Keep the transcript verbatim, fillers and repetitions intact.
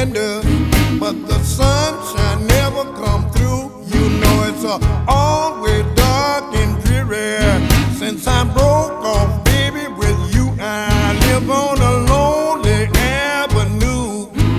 window, but the sunshine never come through. You know it's a